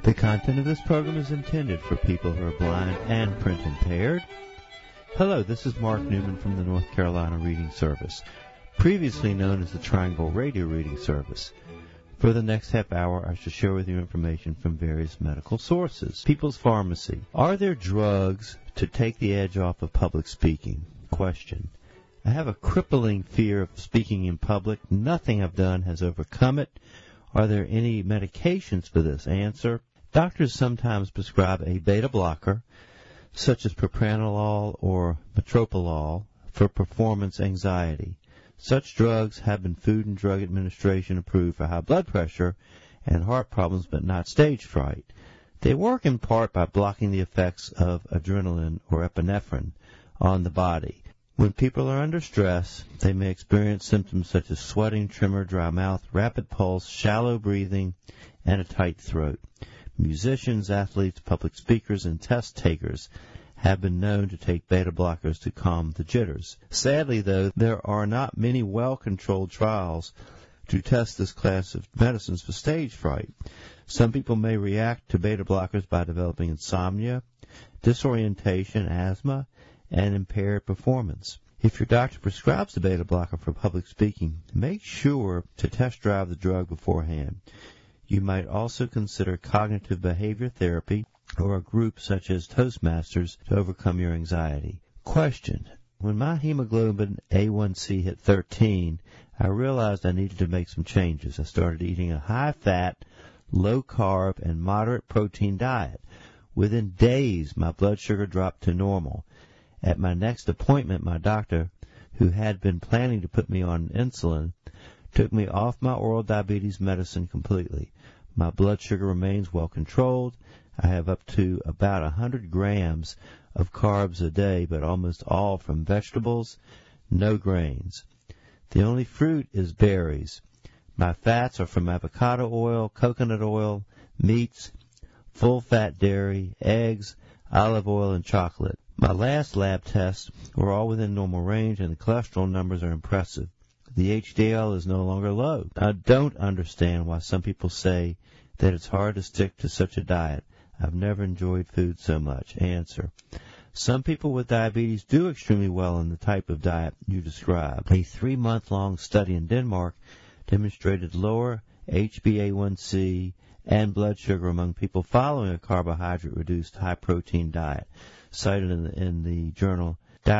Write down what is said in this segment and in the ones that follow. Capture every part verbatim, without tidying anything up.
The content of this program is intended for people who are blind and print impaired. Hello, this is Mark Newman from the North Carolina Reading Service, previously known as the Triangle Radio Reading Service. For the next half hour, I shall share with you information from various medical sources. People's Pharmacy. Are there drugs to take the edge off of public speaking? Question. I have a crippling fear of speaking in public. Nothing I've done has overcome it. Are there any medications for this? Answer. Doctors sometimes prescribe a beta blocker, such as propranolol or metoprolol, for performance anxiety. Such drugs have been Food and Drug Administration approved for high blood pressure and heart problems, but not stage fright. They work in part by blocking the effects of adrenaline or epinephrine on the body. When people are under stress, they may experience symptoms such as sweating, tremor, dry mouth, rapid pulse, shallow breathing, and a tight throat. Musicians, athletes, public speakers, and test takers have been known to take beta blockers to calm the jitters. Sadly, though, there are not many well-controlled trials to test this class of medicines for stage fright. Some people may react to beta blockers by developing insomnia, disorientation, asthma, and impaired performance. If your doctor prescribes the beta blocker for public speaking, make sure to test drive the drug beforehand. You might also consider cognitive behavior therapy or a group such as Toastmasters to overcome your anxiety. Question. When my hemoglobin A one C hit thirteen, I realized I needed to make some changes. I started eating a high-fat, low-carb, and moderate protein diet. Within days, my blood sugar dropped to normal. At my next appointment, my doctor, who had been planning to put me on insulin, took me off my oral diabetes medicine completely. My blood sugar remains well controlled. I have up to about one hundred grams of carbs a day, but almost all from vegetables, no grains. The only fruit is berries. My fats are from avocado oil, coconut oil, meats, full-fat dairy, eggs, olive oil, and chocolate. My last lab tests were all within normal range, and the cholesterol numbers are impressive. The H D L is no longer low. I don't understand why some people say that it's hard to stick to such a diet. I've never enjoyed food so much. Answer. Some people with diabetes do extremely well in the type of diet you describe. A three-month-long study in Denmark demonstrated lower H b A one C and blood sugar among people following a carbohydrate-reduced high-protein diet, cited in the, in the journal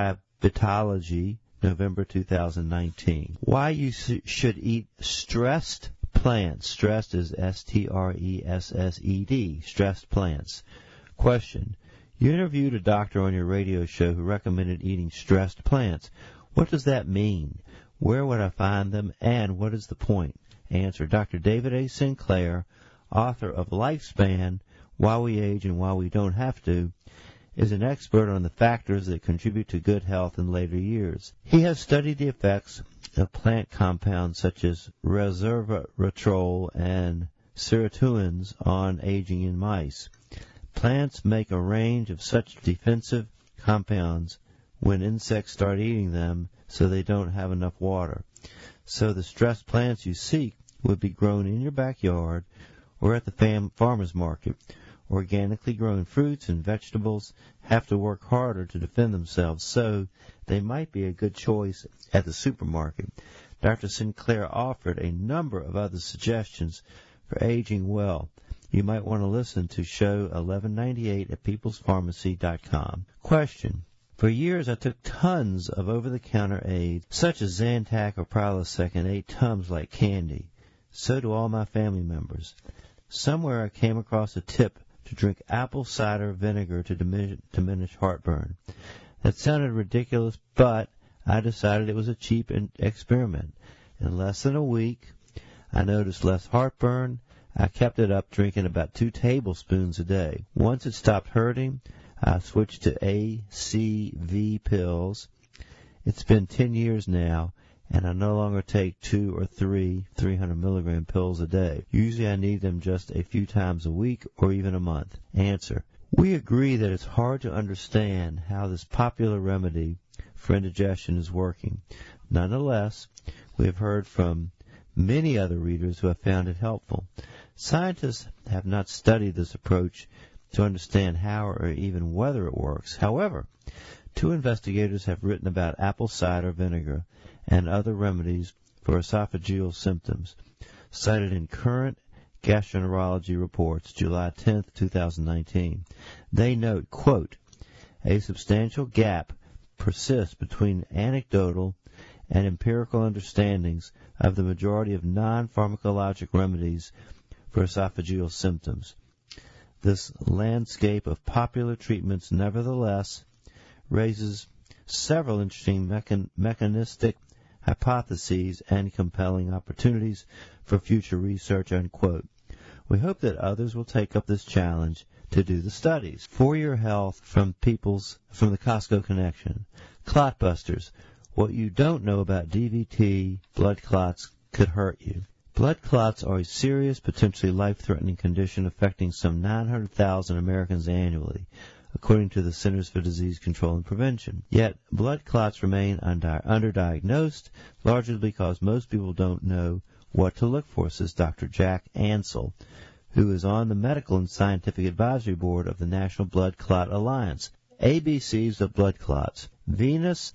Diabetology, November two thousand nineteen. Why you should eat stressed plants. Stressed is S T R E S S E D, stressed plants. Question. You interviewed a doctor on your radio show who recommended eating stressed plants. What does that mean? Where would I find them, and what is the point? Answer. Doctor David A. Sinclair, author of Lifespan, Why We Age and Why We Don't Have to, is an expert on the factors that contribute to good health in later years. He has studied the effects of plant compounds such as resveratrol and sirtuins on aging in mice. Plants make a range of such defensive compounds when insects start eating them, so they don't have enough water. So the stressed plants you seek would be grown in your backyard or at the fam- farmer's market. Organically grown fruits and vegetables have to work harder to defend themselves, so they might be a good choice at the supermarket. Doctor Sinclair offered a number of other suggestions for aging well. You might want to listen to show eleven ninety-eight at peoples pharmacy dot com. Question. For years I took tons of over-the-counter aids, such as Zantac or Prilosec, and ate Tums like candy. So do all my family members. Somewhere I came across a tip to drink apple cider vinegar to diminish, diminish heartburn. That sounded ridiculous, but I decided it was a cheap experiment. In less than a week, I noticed less heartburn. I kept it up, drinking about two tablespoons a day. Once it stopped hurting, I switched to A C V pills. It's been ten years now, and I no longer take two or three three hundred milligram pills a day. Usually I need them just a few times a week or even a month. Answer. We agree that it's hard to understand how this popular remedy for indigestion is working. Nonetheless, we have heard from many other readers who have found it helpful. Scientists have not studied this approach to understand how or even whether it works. However, two investigators have written about apple cider vinegar and other remedies for esophageal symptoms, cited in Current Gastroenterology Reports, July tenth, two thousand nineteen. They note, quote, a substantial gap persists between anecdotal and empirical understandings of the majority of non-pharmacologic remedies for esophageal symptoms. This landscape of popular treatments nevertheless raises several interesting mechan- mechanistic hypotheses and compelling opportunities for future research, unquote. We hope that others will take up this challenge to do the studies. For your health from people's from the Costco Connection. Clotbusters. What you don't know about D V T blood clots could hurt you. Blood clots are a serious, potentially life-threatening condition affecting some nine hundred thousand Americans annually, according to the Centers for Disease Control and Prevention. Yet, blood clots remain undi- underdiagnosed, largely because most people don't know what to look for, says Doctor Jack Ansel, who is on the Medical and Scientific Advisory Board of the National Blood Clot Alliance. A B Cs of blood clots. Venous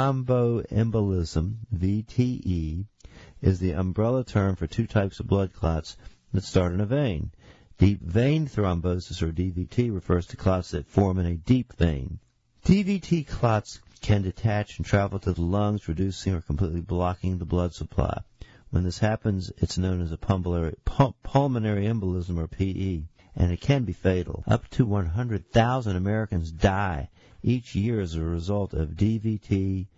thromboembolism, V T E, is the umbrella term for two types of blood clots that start in a vein. Deep vein thrombosis, or D V T, refers to clots that form in a deep vein. D V T clots can detach and travel to the lungs, reducing or completely blocking the blood supply. When this happens, it's known as a pulmonary, pulmonary embolism, or P E, and it can be fatal. Up to one hundred thousand Americans die each year as a result of D V T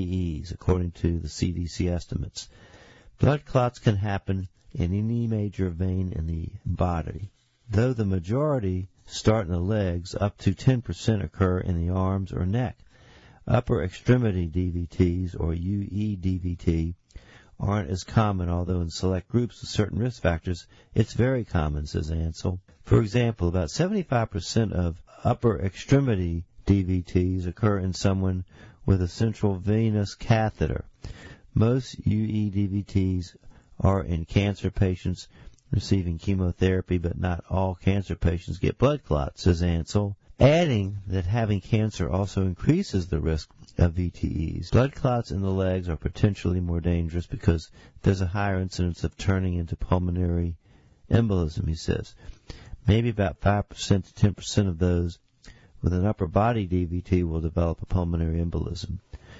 P Es, according to the C D C estimates. Blood clots can happen in any major vein in the body. Though the majority start in the legs, up to ten percent occur in the arms or neck. Upper extremity D V Ts, or U E D V T, aren't as common, although in select groups with certain risk factors, it's very common, says Ansel. For example, about seventy-five percent of upper extremity D V Ts occur in someone with a central venous catheter. Most U E D V Ts are in cancer patients receiving chemotherapy, but not all cancer patients get blood clots, says Ansel, adding that having cancer also increases the risk of V T Es. Blood clots in the legs are potentially more dangerous because there's a higher incidence of turning into pulmonary embolism, he says. Maybe about five percent to ten percent of those with an upper body D V T will develop a pulmonary embolism.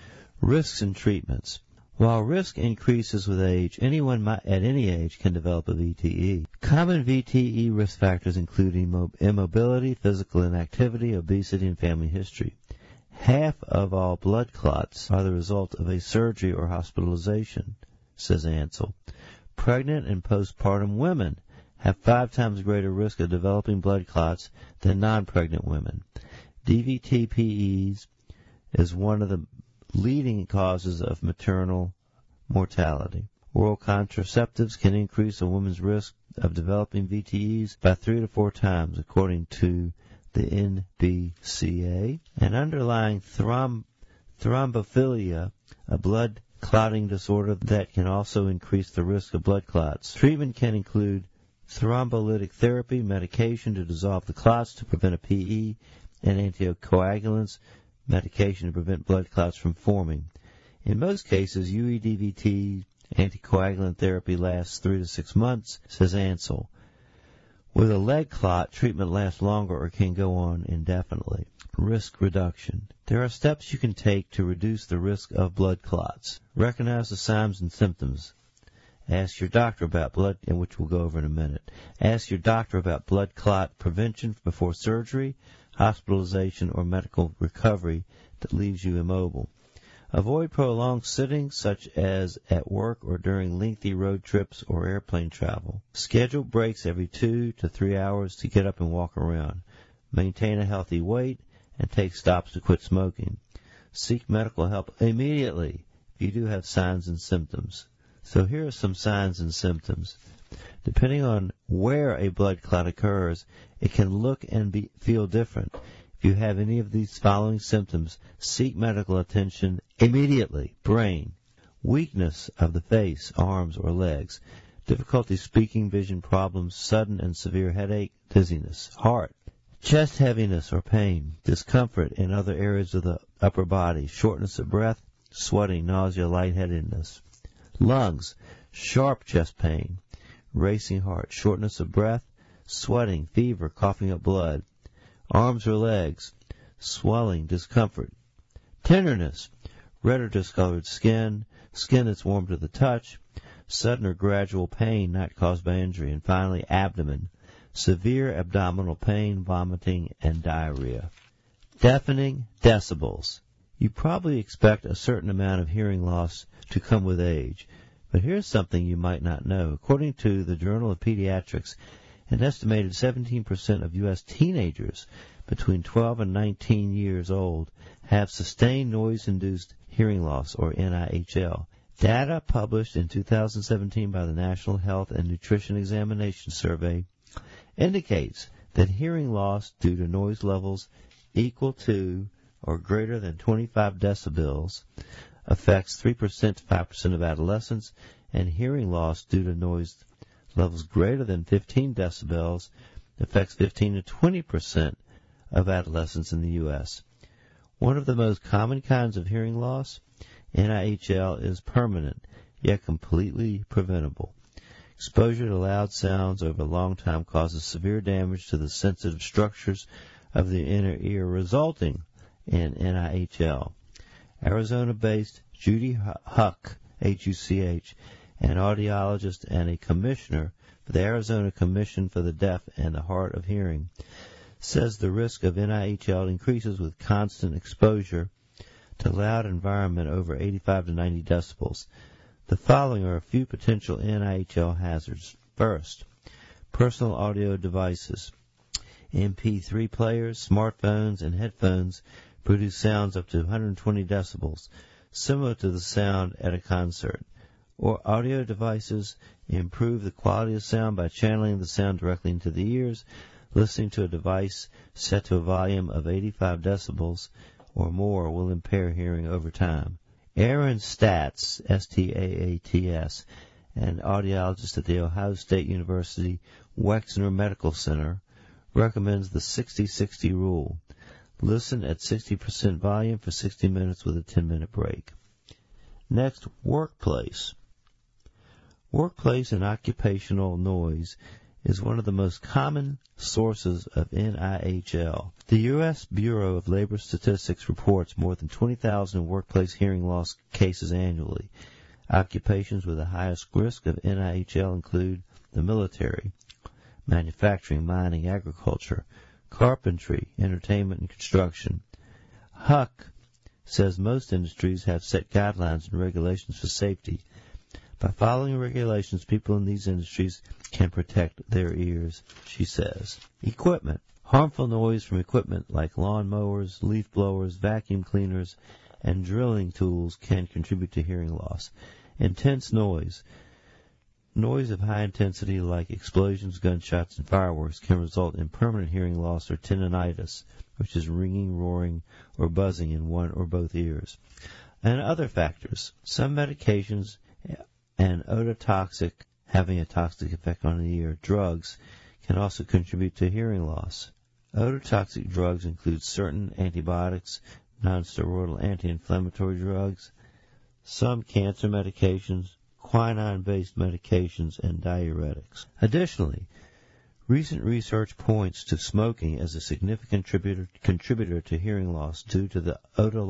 Risks and treatments. While risk increases with age, anyone might, at any age can develop a V T E. Common V T E risk factors include immobility, physical inactivity, obesity, and family history. Half of all blood clots are the result of a surgery or hospitalization, says Ansel. Pregnant and postpartum women have five times greater risk of developing blood clots than non-pregnant women. D V T P Es is one of the leading causes of maternal mortality. Oral contraceptives can increase a woman's risk of developing V T Es by three to four times, according to the N B C A. An underlying throm- thrombophilia, a blood clotting disorder that can also increase the risk of blood clots. Treatment can include thrombolytic therapy, medication to dissolve the clots to prevent a P E, and anticoagulants, medication to prevent blood clots from forming. In most cases, U E D V T anticoagulant therapy lasts three to six months, says Ansel. With a leg clot, treatment lasts longer or can go on indefinitely. Risk reduction. There are steps you can take to reduce the risk of blood clots. Recognize the signs and symptoms. Ask your doctor about blood, and which we'll go over in a minute. Ask your doctor about blood clot prevention before surgery, hospitalization, or medical recovery that leaves you immobile. Avoid prolonged sitting, such as at work or during lengthy road trips or airplane travel. Schedule breaks every two to three hours to get up and walk around. Maintain a healthy weight and take stops to quit smoking. Seek medical help immediately if you do have signs and symptoms. So here are some signs and symptoms. Depending on where a blood clot occurs, it can look and be, feel different. If you have any of these following symptoms, seek medical attention immediately. Brain. weakness of the face, arms, or legs, difficulty speaking, vision problems, sudden and severe headache, dizziness, heart, chest heaviness or pain, discomfort in other areas of the upper body, shortness of breath, sweating, nausea, lightheadedness, lungs, sharp chest pain, racing heart, shortness of breath, sweating, fever, coughing up blood, arms or legs, swelling, discomfort, tenderness, red or discolored skin, skin that's warm to the touch, sudden or gradual pain not caused by injury, and finally abdomen, severe abdominal pain, vomiting, and diarrhea. Deafening decibels. You probably expect a certain amount of hearing loss to come with age, but here's something you might not know. According to the Journal of Pediatrics, an estimated seventeen percent of U S teenagers between twelve and nineteen years old have sustained noise-induced hearing loss, or N I H L. Data published in two thousand seventeen by the National Health and Nutrition Examination Survey indicates that hearing loss due to noise levels equal to or greater than twenty-five decibels affects three percent to five percent of adolescents, and hearing loss due to noise levels greater than fifteen decibels affects fifteen to twenty percent of adolescents in the U S One of the most common kinds of hearing loss, N I H L, is permanent, yet completely preventable. Exposure to loud sounds over a long time causes severe damage to the sensitive structures of the inner ear, resulting in N I H L. Arizona-based Judy Huck, H U C H, an audiologist and a commissioner for the Arizona Commission for the Deaf and the Hard of Hearing, says the risk of N I H L increases with constant exposure to loud environment over eighty-five to ninety decibels. The following are a few potential N I H L hazards. First, personal audio devices. M P three players, smartphones, and headphones produce sounds up to one hundred twenty decibels, similar to the sound at a concert. Or audio devices improve the quality of sound by channeling the sound directly into the ears. Listening to a device set to a volume of eighty-five decibels or more will impair hearing over time. Aaron Statz, S T A A T S, an audiologist at the Ohio State University Wexner Medical Center, recommends the sixty sixty rule. Listen at sixty percent volume for sixty minutes with a ten-minute break. Next, workplace. Workplace and occupational noise is one of the most common sources of N I H L. The U S Bureau of Labor Statistics reports more than twenty thousand workplace hearing loss cases annually. Occupations with the highest risk of N I H L include the military, manufacturing, mining, agriculture, carpentry, entertainment, and construction. Huck says most industries have set guidelines and regulations for safety. By following regulations, people in these industries can protect their ears, she says. Equipment. Harmful noise from equipment like lawn mowers, leaf blowers, vacuum cleaners, and drilling tools can contribute to hearing loss. Intense noise. Noise of high intensity like explosions, gunshots, and fireworks can result in permanent hearing loss or tinnitus, which is ringing, roaring, or buzzing in one or both ears. And other factors. Some medications and ototoxic, having a toxic effect on the ear, drugs can also contribute to hearing loss. Ototoxic drugs include certain antibiotics, nonsteroidal anti-inflammatory drugs, some cancer medications, quinine-based medications, and diuretics. Additionally, recent research points to smoking as a significant contributor, contributor to hearing loss due to the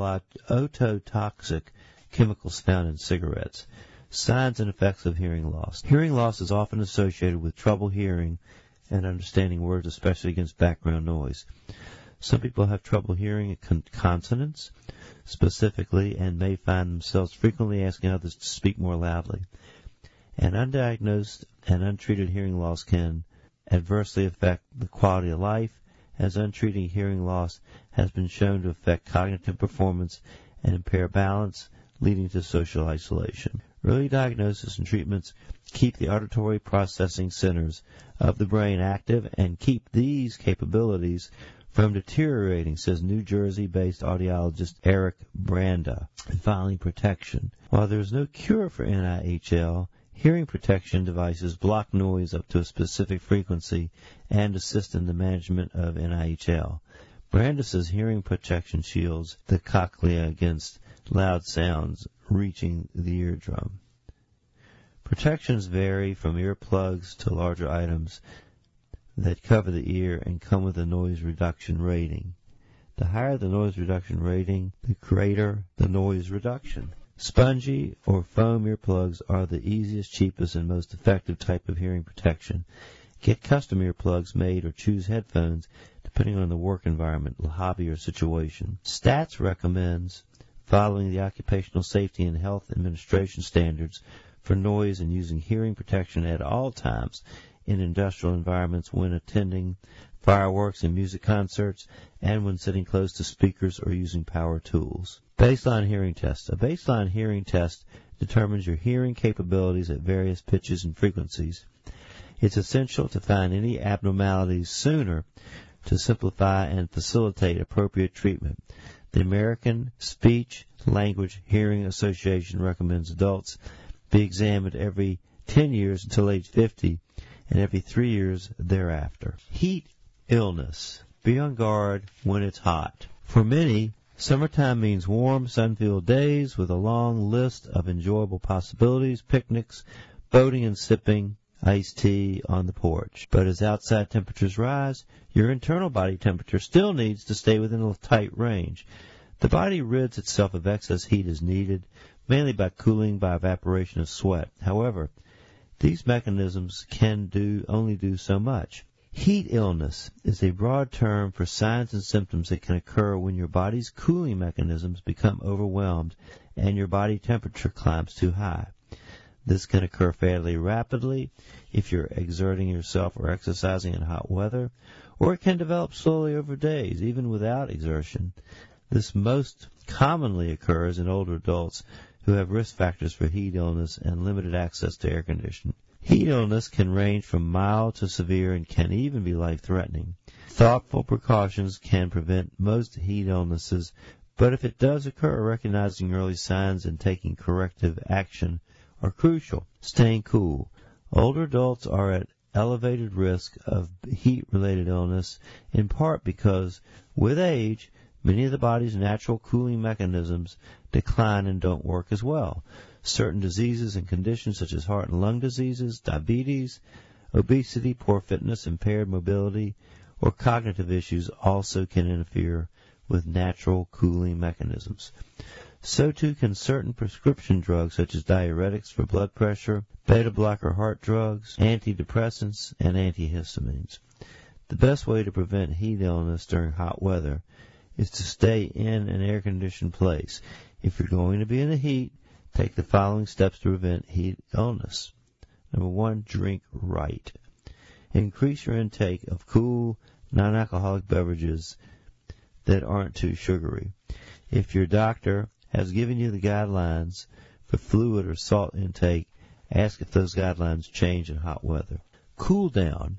ototoxic chemicals found in cigarettes. Signs and effects of hearing loss. Hearing loss is often associated with trouble hearing and understanding words, especially against background noise. Some people have trouble hearing con- consonants specifically and may find themselves frequently asking others to speak more loudly. And undiagnosed and untreated hearing loss can adversely affect the quality of life, as untreated hearing loss has been shown to affect cognitive performance and impair balance, leading to social isolation. Early diagnosis and treatments keep the auditory processing centers of the brain active and keep these capabilities from deteriorating, says New Jersey-based audiologist Eric Branda. And finally, protection. While there is no cure for N I H L, hearing protection devices block noise up to a specific frequency and assist in the management of N I H L. Branda says hearing protection shields the cochlea against loud sounds reaching the eardrum. Protections vary from earplugs to larger items that cover the ear and come with a noise reduction rating. The higher the noise reduction rating, the greater the noise reduction. Spongy or foam earplugs are the easiest, cheapest, and most effective type of hearing protection. Get custom earplugs made or choose headphones depending on the work environment, hobby, or situation. STATS recommends following the Occupational Safety and Health Administration standards for noise and using hearing protection at all times in industrial environments when attending fireworks and music concerts and when sitting close to speakers or using power tools. Baseline hearing test. A baseline hearing test determines your hearing capabilities at various pitches and frequencies. It's essential to find any abnormalities sooner to simplify and facilitate appropriate treatment. The American Speech Language Hearing Association recommends adults be examined every ten years until age fifty and every three years thereafter. Heat illness. Be on guard when it's hot. For many, summertime means warm, sun-filled days with a long list of enjoyable possibilities, picnics, boating and sipping iced tea on the porch. But as outside temperatures rise, your internal body temperature still needs to stay within a tight range. The body rids itself of excess heat as needed, mainly by cooling by evaporation of sweat. However, these mechanisms can do only do so much. Heat illness is a broad term for signs and symptoms that can occur when your body's cooling mechanisms become overwhelmed and your body temperature climbs too high. This can occur fairly rapidly if you're exerting yourself or exercising in hot weather, or it can develop slowly over days, even without exertion. This most commonly occurs in older adults who have risk factors for heat illness and limited access to air conditioning. Heat illness can range from mild to severe and can even be life-threatening. Thoughtful precautions can prevent most heat illnesses, but if it does occur, recognizing early signs and taking corrective action are crucial. Staying cool. Older adults are at elevated risk of heat-related illness, in part because, with age, many of the body's natural cooling mechanisms decline and don't work as well. Certain diseases and conditions such as heart and lung diseases, diabetes, obesity, poor fitness, impaired mobility, or cognitive issues also can interfere with natural cooling mechanisms. So too can certain prescription drugs such as diuretics for blood pressure, beta-blocker heart drugs, antidepressants, and antihistamines. The best way to prevent heat illness during hot weather is to stay in an air-conditioned place. If you're going to be in the heat, take the following steps to prevent heat illness. Number one, drink right. Increase your intake of cool, non-alcoholic beverages that aren't too sugary. If your doctor has given you the guidelines for fluid or salt intake, ask if those guidelines change in hot weather. Cool down.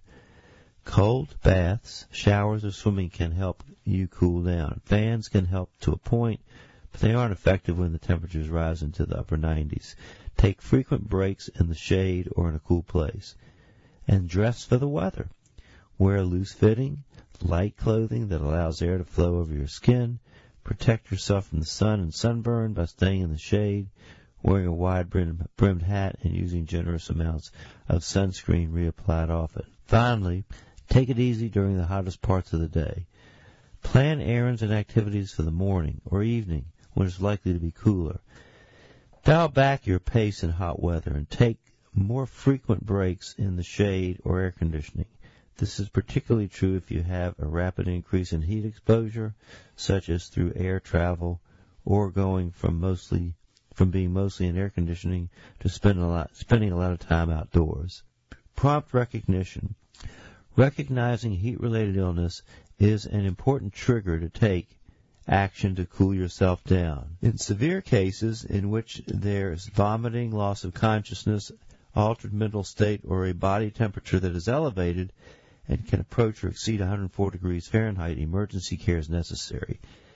Cold baths, showers, or swimming can help you cool down. Fans can help to a point, but they aren't effective when the temperatures rise into the upper nineties. Take frequent breaks in the shade or in a cool place. And dress for the weather. Wear loose-fitting, light clothing that allows air to flow over your skin. Protect yourself from the sun and sunburn by staying in the shade, wearing a wide-brimmed hat, and using generous amounts of sunscreen reapplied often. Finally, take it easy during the hottest parts of the day. Plan errands and activities for the morning or evening when it's likely to be cooler. Dial back your pace in hot weather and take more frequent breaks in the shade or air conditioning. This is particularly true if you have a rapid increase in heat exposure, such as through air travel or going from mostly from being mostly in air conditioning to spending a lot, spending a lot of time outdoors. Prompt recognition. Recognizing heat-related illness is an important trigger to take action to cool yourself down. In severe cases in which there's vomiting, loss of consciousness, altered mental state, or a body temperature that is elevated, and can approach or exceed one hundred four degrees Fahrenheit, emergency care is necessary.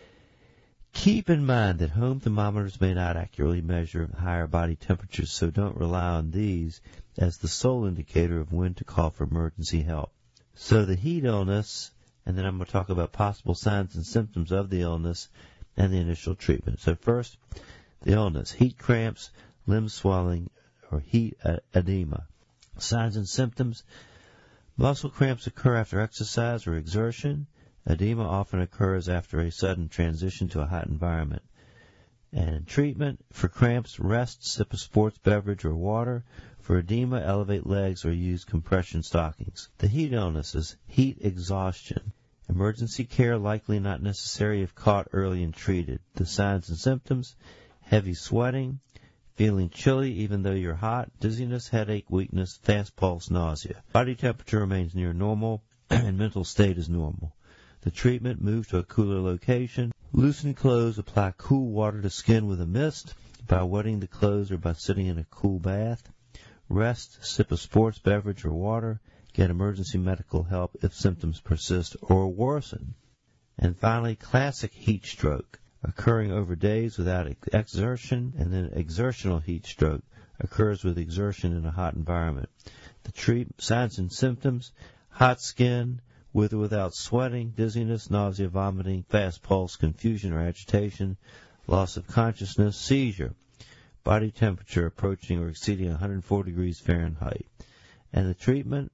Keep in mind that home thermometers may not accurately measure higher body temperatures, so don't rely on these as the sole indicator of when to call for emergency help. So the heat illness, and then I'm going to talk about possible signs and symptoms of the illness and the initial treatment. So first, the illness, heat cramps, limb swelling, or heat edema. Signs and symptoms, muscle cramps occur after exercise or exertion. Edema often occurs after a sudden transition to a hot environment. And treatment, for cramps, rest, sip a sports beverage or water. For edema, elevate legs or use compression stockings. The heat illnesses, heat exhaustion. Emergency care likely not necessary if caught early and treated. The signs and symptoms, heavy sweating, feeling chilly even though you're hot, dizziness, headache, weakness, fast pulse, nausea. Body temperature remains near normal and mental state is normal. The treatment, move to a cooler location. Loosen clothes, apply cool water to skin with a mist by wetting the clothes or by sitting in a cool bath. Rest, sip a sports beverage or water. Get emergency medical help if symptoms persist or worsen. And finally, classic heat stroke, occurring over days without exertion, and then exertional heat stroke occurs with exertion in a hot environment. The treat, signs and symptoms, hot skin, with or without sweating, dizziness, nausea, vomiting, fast pulse, confusion or agitation, loss of consciousness, seizure, body temperature approaching or exceeding one hundred four degrees Fahrenheit. And the treatment,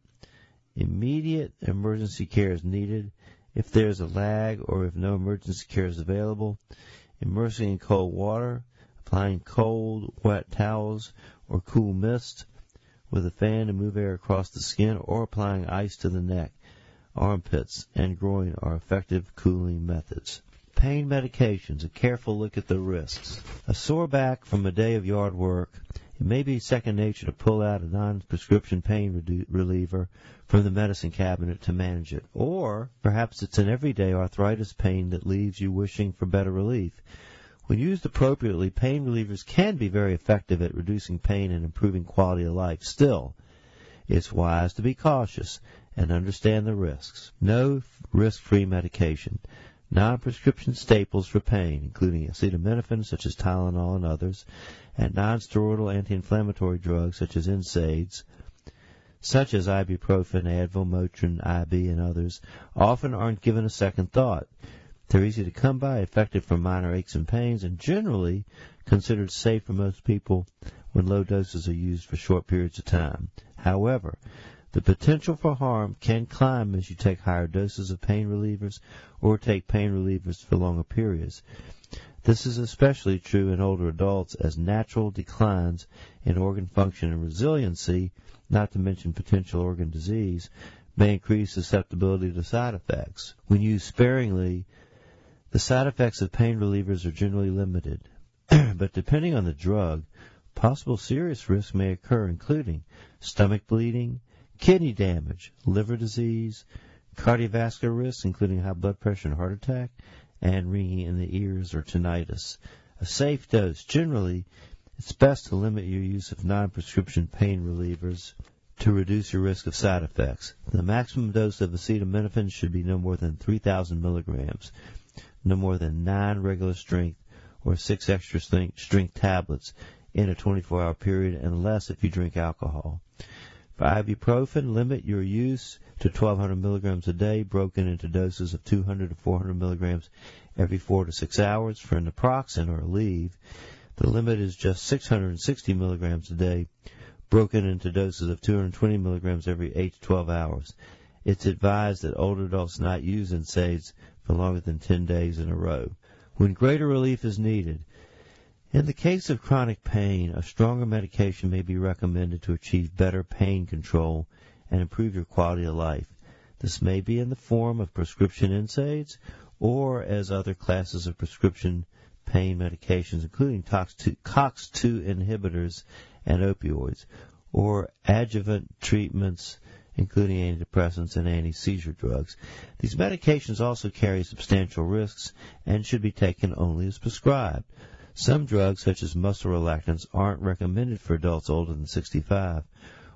immediate emergency care is needed. If there is a lag or if no emergency care is available, immersing in cold water, applying cold, wet towels or cool mist with a fan to move air across the skin, or applying ice to the neck, armpits, and groin are effective cooling methods. Pain medications, a careful look at the risks. A sore back from a day of yard work, it may be second nature to pull out a non-prescription pain redu- reliever from the medicine cabinet to manage it. Or perhaps it's an everyday arthritis pain that leaves you wishing for better relief. When used appropriately, pain relievers can be very effective at reducing pain and improving quality of life. Still, it's wise to be cautious and understand the risks. No risk-free medication. Non-prescription staples for pain, including acetaminophen, such as Tylenol and others, and non-steroidal anti-inflammatory drugs, such as N SAIDs, such as ibuprofen, Advil, Motrin, I B, and others, often aren't given a second thought. They're easy to come by, effective for minor aches and pains, and generally considered safe for most people when low doses are used for short periods of time. However, the potential for harm can climb as you take higher doses of pain relievers or take pain relievers for longer periods. This is especially true in older adults, as natural declines in organ function and resiliency, not to mention potential organ disease, may increase susceptibility to side effects. When used sparingly, the side effects of pain relievers are generally limited. But depending on the drug, possible serious risks may occur, including stomach bleeding, kidney damage, liver disease, cardiovascular risks, including high blood pressure and heart attack, and ringing in the ears or tinnitus. A safe dose. Generally, it's best to limit your use of non-prescription pain relievers to reduce your risk of side effects. The maximum dose of acetaminophen should be no more than three thousand milligrams, no more than nine regular strength or six extra strength tablets in a twenty-four hour period, and less if you drink alcohol. For ibuprofen, limit your use to twelve hundred milligrams a day, broken into doses of two hundred to four hundred milligrams every four to six hours. For naproxen, or Aleve, the limit is just six hundred sixty milligrams a day, broken into doses of two hundred twenty milligrams every eight to twelve hours. It's advised that older adults not use N SAIDs for longer than ten days in a row. When greater relief is needed, in the case of chronic pain, a stronger medication may be recommended to achieve better pain control and improve your quality of life. This may be in the form of prescription N SAIDs or as other classes of prescription pain medications, including COX two inhibitors and opioids, or adjuvant treatments, including antidepressants and anti-seizure drugs. These medications also carry substantial risks and should be taken only as prescribed. Some drugs, such as muscle relaxants, aren't recommended for adults older than sixty-five,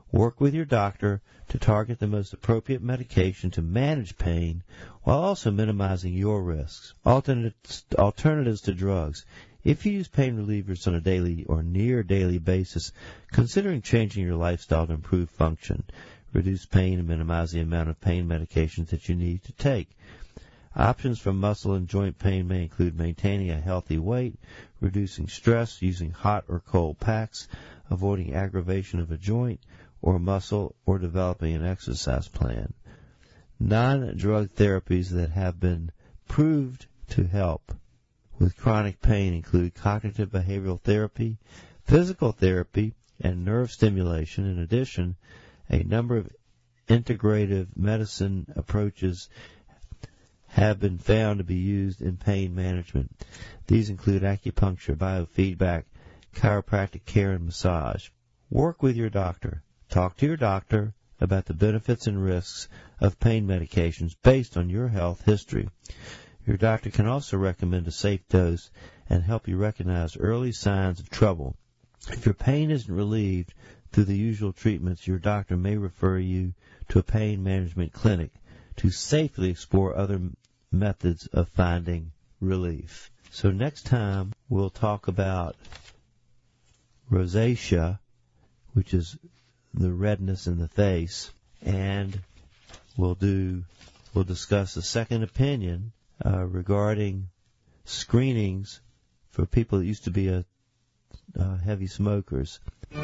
Work with your doctor to target the most appropriate medication to manage pain while also minimizing your risks. Alternatives, alternatives to drugs. If you use pain relievers on a daily or near daily basis, considering changing your lifestyle to improve function, reduce pain, and minimize the amount of pain medications that you need to take. Options for muscle and joint pain may include maintaining a healthy weight, reducing stress, using hot or cold packs, avoiding aggravation of a joint or muscle, or developing an exercise plan. Non-drug therapies that have been proved to help with chronic pain include cognitive behavioral therapy, physical therapy, and nerve stimulation. In addition, a number of integrative medicine approaches have been found to be used in pain management. These include acupuncture, biofeedback, chiropractic care, and massage. Work with your doctor. Talk to your doctor about the benefits and risks of pain medications based on your health history. Your doctor can also recommend a safe dose and help you recognize early signs of trouble. If your pain isn't relieved through the usual treatments, your doctor may refer you to a pain management clinic to safely explore other methods of finding relief. So next time we'll talk about rosacea, which is the redness in the face, and we'll do we'll discuss a second opinion uh, regarding screenings for people that used to be a, uh, heavy smokers.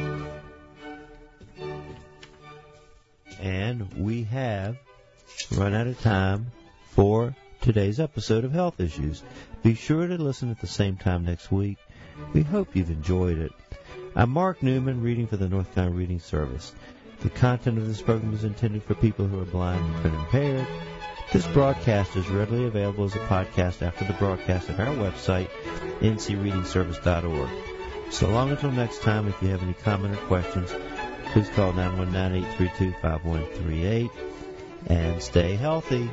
And we have run out of time for today's episode of Health Issues. Be sure to listen at the same time next week. We hope you've enjoyed it. I'm Mark Newman, reading for the North Carolina Reading Service. The content of this program is intended for people who are blind and print impaired. This broadcast is readily available as a podcast after the broadcast at our website, n c reading service dot org. So long until next time, if you have any comment or questions, please call nine one nine, eight three two, five one three eight and stay healthy.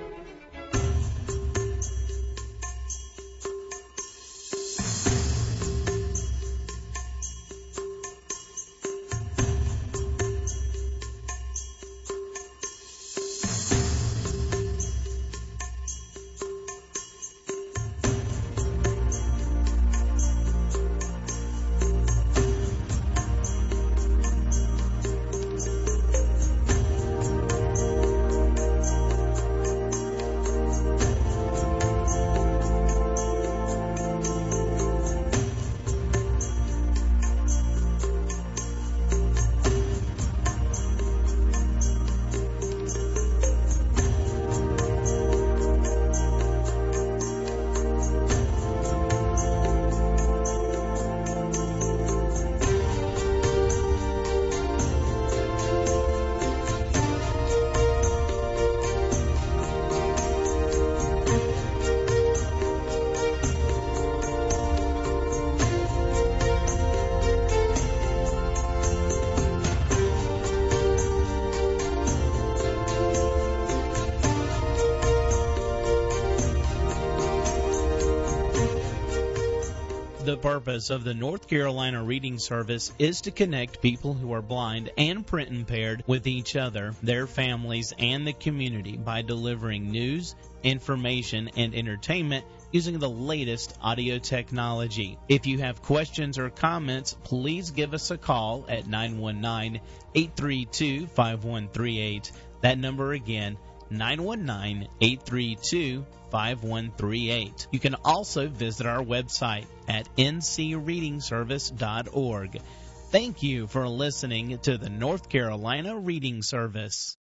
The purpose of the North Carolina Reading Service is to connect people who are blind and print impaired with each other, their families, and the community by delivering news, information, and entertainment using the latest audio technology. If you have questions or comments, please give us a call at nine one nine, eight three two, five one three eight. That number again, nine one nine, eight three two, five one three eight. You can also visit our website at n c reading service dot org. Thank you for listening to the North Carolina Reading Service.